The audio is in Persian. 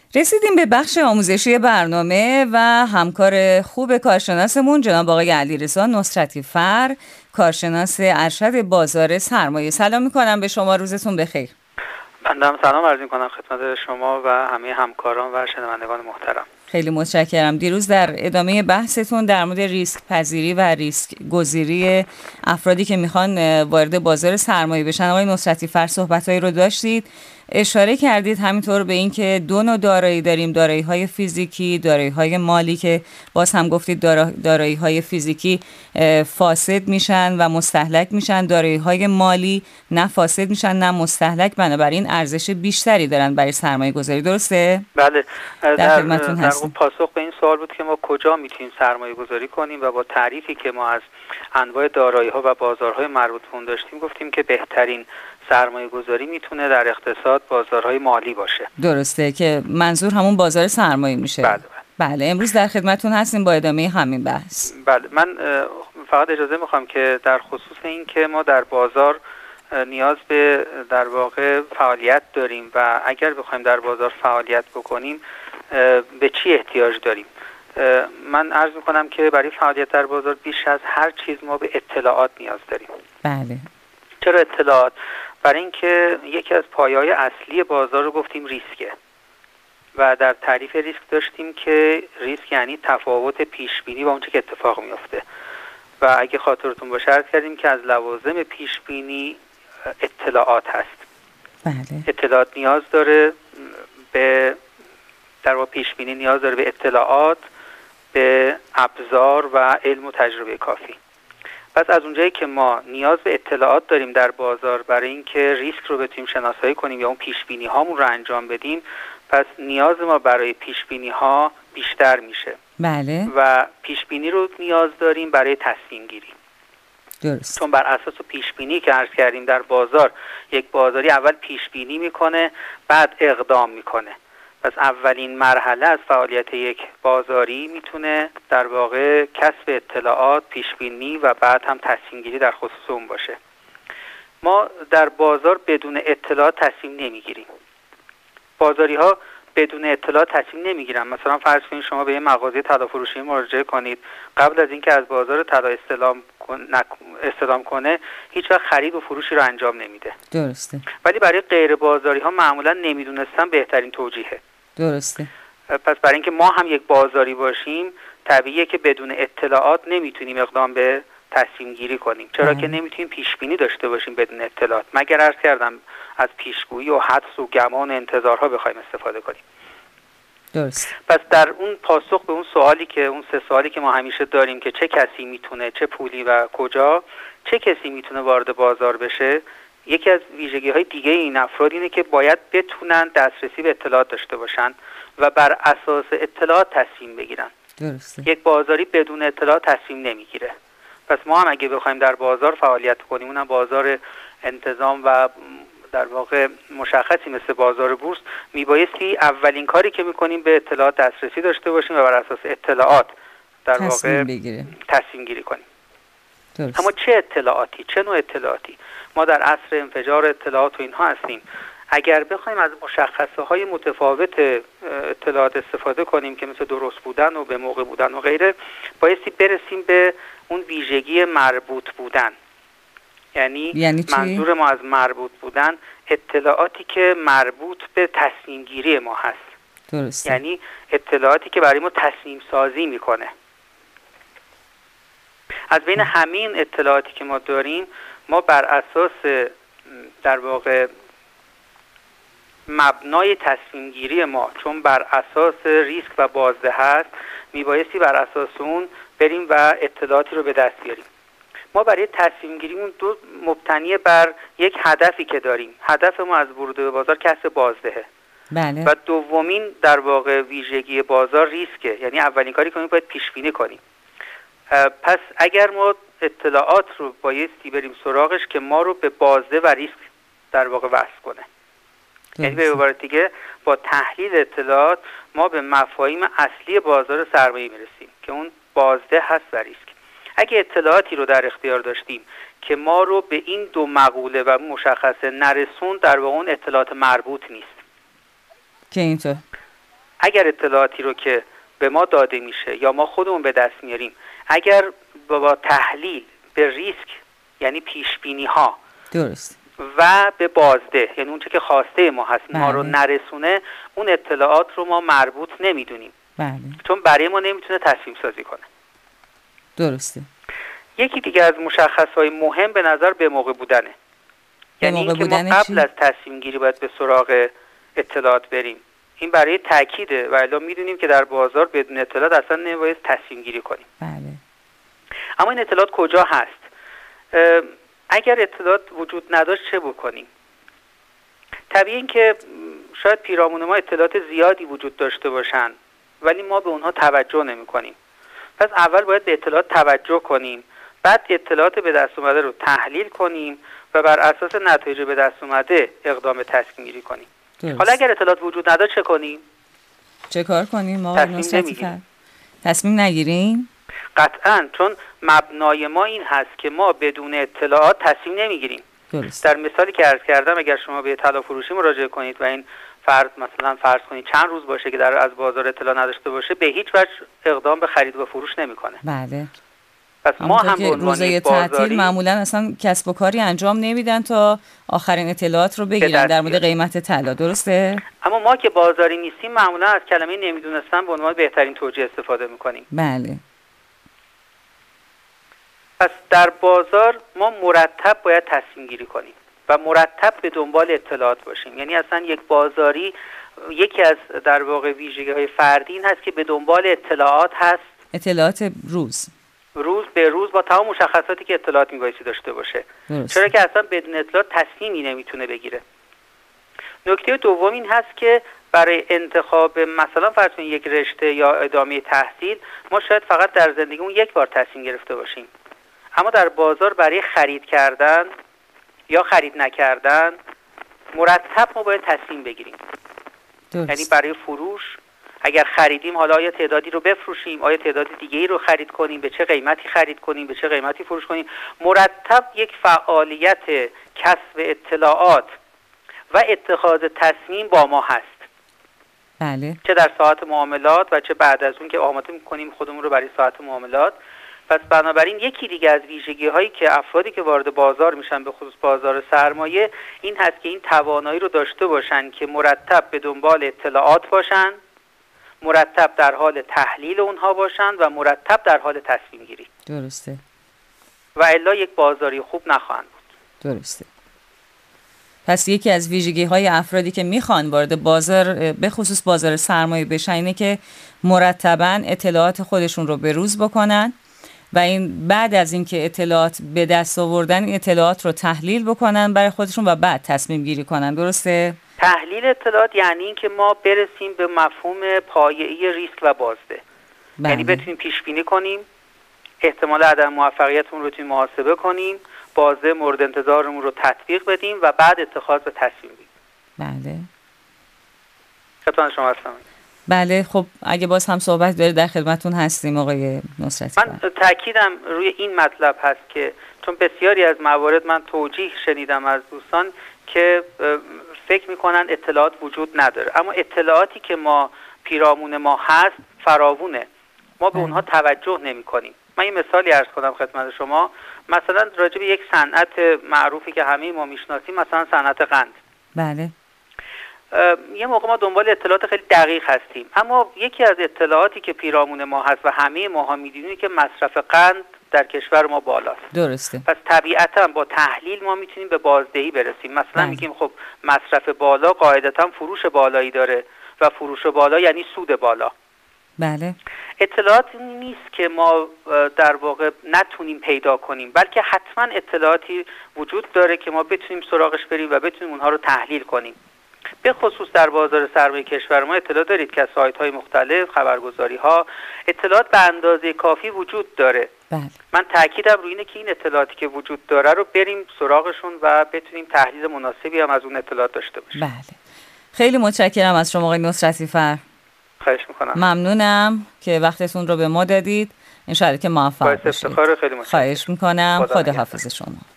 رسیدیم به بخش آموزشی برنامه و همکار خوب کارشناسمون جناب آقای علیرضا نصرتی فر، کارشناس ارشد بازار سرمایه. سلام میکنم به شما، روزتون بخیر. بنده هم سلام عرض میکنم خدمت شما و همه همکاران و شنوندگان محترم. خیلی متشکرم. دیروز در ادامه بحثتون در مورد ریسک پذیری و ریسک گزیری افرادی که میخوان وارد بازار سرمایه بشن آقای نصرتی فر صحبتایی رو داشتید، اشاره کردید همینطور به این که دو نوع دارایی داریم، دارایی‌های فیزیکی، دارایی‌های مالی که باز هم گفتید دارایی‌های فیزیکی فاسد میشن و مستهلک میشن، دارایی‌های مالی نه فاسد میشن نه مستهلک، بنابراین ارزش بیشتری دارن برای سرمایه گذاری. درسته؟ بله، در خدمتتون هستیم. پاسخ به این سوال بود که ما کجا میتونیم سرمایه گذاری کنیم و با تعریفی که ما از انواع دارایی‌ها و بازارهای مربوط به اون داشتیم گفتیم که بهترین سرمایه گذاری میتونه در اقتصاد بازارهای مالی باشه. درسته که منظور همون بازار سرمایه میشه. بله امروز در خدمتتون هستیم با ادامه همین بحث. بله، من فقط اجازه میخوام که در خصوص این که ما در بازار نیاز به در واقع فعالیت داریم و اگر بخوایم در بازار فعالیت بکنیم به چی احتیاج داریم. من عرض میکنم که برای فعالیت در بازار بیش از هر چیز ما به اطلاعات نیاز داریم. بله. چرا اطلاعات؟ برای اینکه یکی از پایه‌های اصلی بازار رو گفتیم ریسکه و در تعریف ریسک داشتیم که ریسک یعنی تفاوت پیش بینی با اونچه که اتفاق میفته و اگه خاطرتون باشه عرض کردیم که از لوازم پیش بینی اطلاعات هست. بله. اطلاعات نیاز داره به در واقع پیش بینی نیاز داره به اطلاعات، به ابزار و علم و تجربه کافی. پس از اونجایی که ما نیاز به اطلاعات داریم در بازار برای اینکه ریسک رو بتونیم شناسایی کنیم یا اون پیش بینی هامون رو انجام بدیم، پس نیاز ما برای پیش بینی ها بیشتر میشه. بله. و پیش بینی رو نیاز داریم برای تصمیم گیری. درست. چون بر اساس پیش بینی که عرض کردیم در بازار، یک بازاری اول پیش بینی میکنه بعد اقدام میکنه. پس اولین مرحله از فعالیت یک بازاری میتونه در واقع کسب اطلاعات، پیش بینی و بعد هم تصمیم گیری در خصوص اون باشه. ما در بازار بدون اطلاعات تصمیم نمیگیریم. بازاری ها بدون اطلاعات تصمیم نمیگیرن. مثلا فرض کنید شما به یه مغازه طلا فروشی مراجعه کنید، قبل از اینکه از بازار طلا استلام کنه هیچ وقت خرید و فروشی رو انجام نمیده. درسته. ولی برای غیر بازاری ها معمولا نمیدونستن بهترین توجیهه. درسته. پس برای اینکه ما هم یک بازاری باشیم طبیعیه که بدون اطلاعات نمیتونیم اقدام به تصمیم گیری کنیم. چرا که نمیتونیم پیش بینی داشته باشیم بدون اطلاعات، مگر عرض کردم از پیشگویی و حدس و گمان و انتظارها بخوایم استفاده کنیم. درست. پس در اون پاسخ به اون سوالی که اون سه سوالی که ما همیشه داریم که چه کسی میتونه، چه پولی و کجا، چه کسی میتونه وارد بازار بشه، یکی از ویژگی‌های دیگه این افراد اینه که باید بتونن دسترسی به اطلاعات داشته باشن و بر اساس اطلاعات تصمیم بگیرن. درسته. یک بازاری بدون اطلاعات تصمیم نمیگیره. پس ما هم اگه بخوایم در بازار فعالیت کنیم، اونم بازار انتظام و در واقع مشخصی مثل بازار بورس، میبایستی اولین کاری که میکنیم به اطلاعات دسترسی داشته باشیم و بر اساس اطلاعات در واقع تصمیم گیری کنیم. درست. اما چه اطلاعاتی؟ چه نوع اطلاعاتی؟ ما در عصر انفجار اطلاعات و اینها هستیم. اگر بخوایم از مشخصه های متفاوت اطلاعات استفاده کنیم که مثل درست بودن و به موقع بودن و غیره، بایستی برسیم به اون ویژگی مربوط بودن. یعنی منظور ما از مربوط بودن اطلاعاتی که مربوط به تصمیم گیری ما هست. درست. یعنی اطلاعاتی که برای ما تصمیم سازی میکنه. از بین همین اطلاعاتی که ما داریم، ما بر اساس در واقع مبنای تصمیم گیری ما، چون بر اساس ریسک و بازده هست، میبایستی بر اساس اون بریم و اطلاعاتی رو به دست بیاریم. ما برای تصمیم گیریمون دو مبتنی بر یک هدفی که داریم. هدف ما از ورود به بازار کسب بازدهه. بله. و دومین در واقع ویژگی بازار ریسکه. یعنی اولین کاری که باید پیش بینی کنیم. پس اگر ما اطلاعات رو بایستی بریم سراغش که ما رو به بازده و ریسک در واقع وصل کنه. یعنی به عبارت دیگه با تحلیل اطلاعات ما به مفاهیم اصلی بازار سرمایه میرسیم که اون بازده هست و ریسک. اگه اطلاعاتی رو در اختیار داشتیم که ما رو به این دو مقوله و مشخصه نرسون، در واقع اون اطلاعات مربوط نیست. که اینطور اگر اطلاعاتی رو که به ما داده میشه یا ما خودمون به دست میاریم اگر با تحلیل به ریسک یعنی پیش بینی ها درست و به بازده یعنی اون چه که خواسته ما هست ما رو نرسونه، اون اطلاعات رو ما مربوط نمیدونیم. بله. چون برای ما نمیتونه تصمیم سازی کنه. درسته. یکی دیگه از مشخصهای مهم به نظر به موقع بودنه. یعنی اینکه ما قبل از تصمیم گیری باید به سراغ اطلاعات بریم. این برای تاکیده و الا میدونیم که در بازار بدون اطلاعات اصلا نباید تصمیم گیری کنیم. بله. اما این اطلاعات کجا هست؟ اگر اطلاعات وجود نداشت چه بکنیم؟ طبیعی این که شاید پیرامون ما اطلاعات زیادی وجود داشته باشن ولی ما به اونها توجه نمی کنیم. پس اول باید به اطلاعات توجه کنیم، بعد اطلاعات به دست اومده رو تحلیل کنیم و بر اساس نتایج به دست اومده اقدام تصمیم گیری کنیم. حالا اگر اطلاعات وجود نداشت چه کنیم؟ چه کار کنیم؟ ما تصمیم نگیریم؟ قطعاً، چون مبنای ما این هست که ما بدون اطلاعات تصمیم نمیگیریم. در مثالی که عرض کردم اگر شما به طلا فروشی مراجعه کنید و این فرد مثلا فرض کنید چند روز باشه که از بازار اطلاع نداشته باشه به هیچ وجه اقدام به خرید و فروش نمیکنه. بله. پس ما هم به عنوان روزه تعطیل معمولا اصلا کسب و کاری انجام نمیدن تا آخرین اطلاعات رو بگیرن در مورد قیمت طلا، درسته؟ اما ما که بازاری نیستیم معمولا از کلمه نمیدونستن به عنوان بهترین توجیه استفاده میکنیم. بله. پس در بازار ما مرتب باید تصمیم گیری کنیم و مرتب به دنبال اطلاعات باشیم. یعنی اصلا یک بازاری یکی از در واقع ویژگی‌های فردی این هست که به دنبال اطلاعات هست، اطلاعات روز به روز با تمام مشخصاتی که اطلاعات میبایستی داشته باشه. چرا که اصلا بدون اطلاعات تصمیمی نمیتونه بگیره. نکته دوم این هست که برای انتخاب مثلا فرض کنید یک رشته یا ادامه تحصیل ما شاید فقط در زندگیمون یک بار تصمیم گرفته باشیم، اما در بازار برای خرید کردن یا خرید نکردن مرتب ما باید تصمیم بگیریم. یعنی برای فروش اگر خریدیم حالا آیا تعدادی رو بفروشیم، آیا تعداد دیگه‌ای رو خرید کنیم، به چه قیمتی خرید کنیم، به چه قیمتی فروش کنیم. مرتب یک فعالیت کسب اطلاعات و اتخاذ تصمیم با ما هست. بله. چه در ساعت معاملات و چه بعد از اون که آماده می‌کنیم خودمون رو برای ساعت معاملات. پس بنابراین یکی دیگه از ویژگی‌هایی که افرادی که وارد بازار میشن به خصوص بازار سرمایه این هست که این توانایی رو داشته باشن که مرتب به دنبال اطلاعات باشن، مرتب در حال تحلیل اونها باشن و مرتب در حال تصمیم گیری. درسته. و الا یک بازاری خوب نخواهند بود. درسته. پس یکی از ویژگی‌های افرادی که میخوان وارد بازار به خصوص بازار سرمایه بشن اینه که مرتباً اطلاعات خودشون رو بروز بکنن و این بعد از اینکه اطلاعات به دست آوردن این اطلاعات رو تحلیل بکنن برای خودشون و بعد تصمیم گیری کنن. درسته؟ تحلیل اطلاعات یعنی اینکه ما برسیم به مفهوم پایه‌ای ریسک و بازده. یعنی بتونیم پیش بینی کنیم، احتمال عدم موفقیتمون رو بتونیم محاسبه کنیم، بازده مورد انتظارمون رو تطبیق بدیم و بعد اتخاذ تصمیم بگیریم. بله. خدمت شما هستم. بله، خب اگه باز هم صحبت دارید در خدمتون هستیم آقای نصرتی. من تاکیدم روی این مطلب هست که چون بسیاری از موارد من توجیه شنیدم از دوستان که فکر میکنن اطلاعات وجود نداره، اما اطلاعاتی که ما پیرامون ما هست فراوونه، ما به اونها توجه نمی کنیم. من یه مثالی عرض کنم خدمت شما. مثلا راجع به یک صنعت معروفی که همه ما میشناسیم، مثلا صنعت قند. بله. یه موقع ما دنبال اطلاعات خیلی دقیق هستیم، اما یکی از اطلاعاتی که پیرامون ما هست و همه ماها میدونیم که مصرف قند در کشور ما بالاست. درسته. پس طبیعتا با تحلیل ما میتونیم به بازدهی برسیم. مثلا میگیم خب مصرف بالا قاعدتا فروش بالایی داره و فروش بالا یعنی سود بالا. بله. اطلاعات نیست که ما در واقع نتونیم پیدا کنیم، بلکه حتما اطلاعاتی وجود داره که ما بتونیم سراغش بریم و بتونیم اونها رو تحلیل کنیم. به خصوص در بازار سرمایه کشور ما اطلاع دارید که سایت‌های مختلف، خبرگزاری‌ها، اطلاعات به اندازه کافی وجود داره. بله. من تاکیدم روی اینه که این اطلاعاتی که وجود داره رو بریم سراغشون و بتونیم تحلیل مناسبی هم از اون اطلاعات داشته باشیم. بله. خیلی متشکرم از شما آقای نصرتی فر. خواهش می‌کنم. ممنونم که وقتتون رو به ما دادید. ان شاء الله که موفق باشید. خیلی متشکرم. خواهش می‌کنم. خداحافظ شما.